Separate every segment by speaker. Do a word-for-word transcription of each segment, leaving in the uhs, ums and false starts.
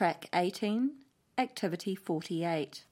Speaker 1: Track eighteen, Activity forty-eight.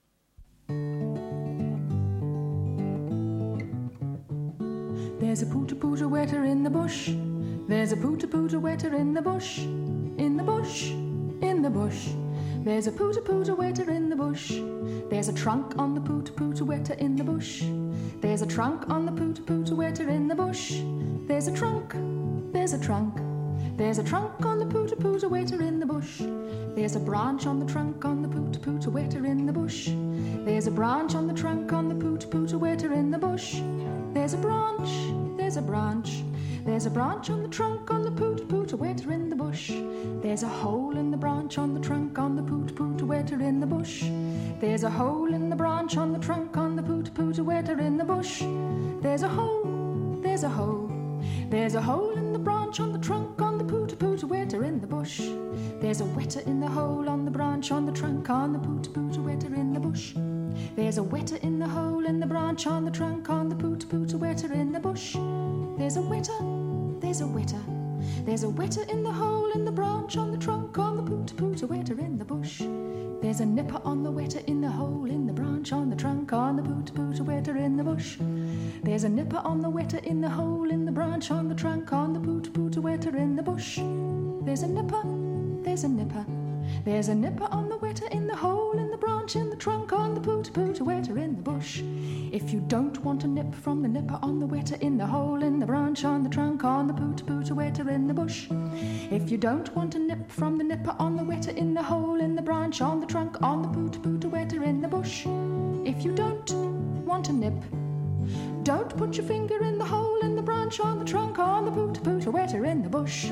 Speaker 2: There's a pooter-pooter wetter in the bush. There's a pooter-pooter wetter in the bush. In the bush, in the bush. There's a pooter-pooter wetter in the bush. There's a trunk on the pooter-pooter wetter in the bush. There's a trunk on the pooter-pooter wetter in the bush. There's a trunk, there's a trunk. There's a trunk on the pooter-pooter wetter in the bush. There's a branch on the trunk on the pooter-pooter wetter in the bush. There's a branch on the trunk on the pooter-pooter wetter in the bush. There's a branch, there's a branch. There's a branch on the trunk on the pooter-pooter wetter in the bush. There's a hole in the branch on the trunk on the pooter-pooter wetter in the bush. There's a hole in the branch on the trunk on the pooter-pooter wetter in the bush. There's a hole, there's a hole. There's a hole in the branch on the trunk on the pooter-pooter wetter in the bush. There's a wetter in the hole on the branch on the trunk on the pooter-pooter wetter in the bush. There's a wetter in the hole in the branch on the trunk on the pooter-pooter wetter in the bush. There's a wetter, there's a wetter. There's a wetter in the hole in the branch on the trunk on the pooter-pooter wetter in the bush. There's a nipper on the wetter in the hole in the branch on the trunk on the pooter-pooter wetter in the bush. There's a nipper on the wetter in the hole in the branch on the trunk on the pooter-pooter wetter in the bush. There's a nipper, there's a nipper. There's a nipper on the wetter in the hole in the branch in the trunk on the pooter-pooter wetter in the bush. If you don't want a nip from the nipper on the wetter in the hole in the branch on the trunk on the pooter-pooter wetter in the bush. If you don't want a nip from the nipper on the wetter in the hole in the branch on the trunk on the pooter-pooter wetter in the bush. If you don't want a nip, don't put your finger in the hole in the branch on the trunk on the pooter-pooter wetter in the bush.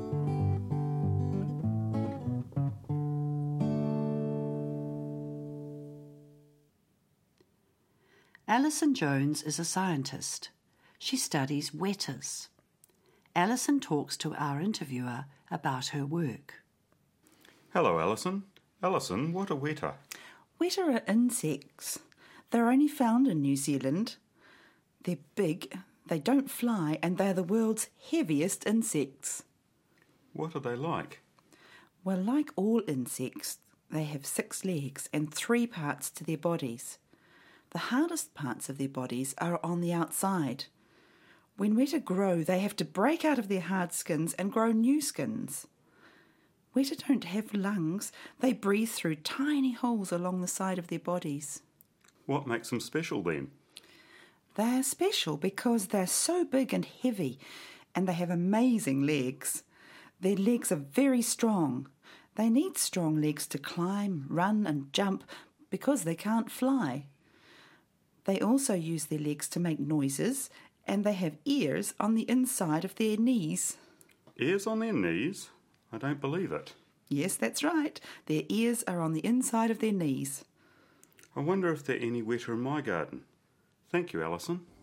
Speaker 3: Alison Jones is a scientist. She studies wetters. Alison talks to our interviewer about her work.
Speaker 4: Hello, Alison. Alison, what are wetter?
Speaker 5: Wetter are insects. They're only found in New Zealand. They're big, they don't fly, and they're the world's heaviest insects.
Speaker 4: What are they like?
Speaker 5: Well, like all insects, they have six legs and three parts to their bodies. The hardest parts of their bodies are on the outside. When wetter grow, they have to break out of their hard skins and grow new skins. Wetter don't have lungs. They breathe through tiny holes along the side of their bodies.
Speaker 4: What makes them special then?
Speaker 5: They're special because they're so big and heavy, and they have amazing legs. Their legs are very strong. They need strong legs to climb, run and jump because they can't fly. They also use their legs to make noises, and they have ears on the inside of their knees.
Speaker 4: Ears on their knees? I don't believe it.
Speaker 5: Yes, that's right. Their ears are on the inside of their knees.
Speaker 4: I wonder if there are any wetter in my garden. Thank you, Alison.